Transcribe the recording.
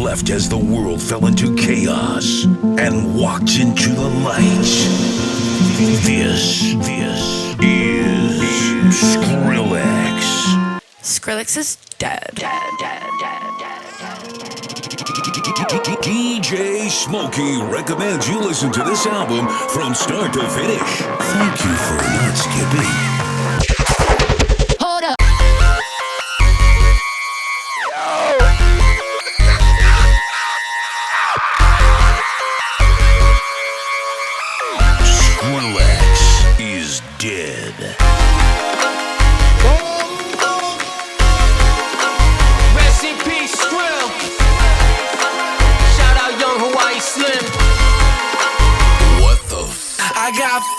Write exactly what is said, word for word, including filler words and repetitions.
left as the world fell into chaos and walked into the light. This, this is Skrillex. Skrillex is dead. Dead, dead, dead, dead, dead. D J Smokey recommends you listen to this album from start to finish. Thank you for not skipping. Hold up. Skrillex is dead. Rest in peace, Skrill. Shout out Young Hawaii Slim. What the f- I got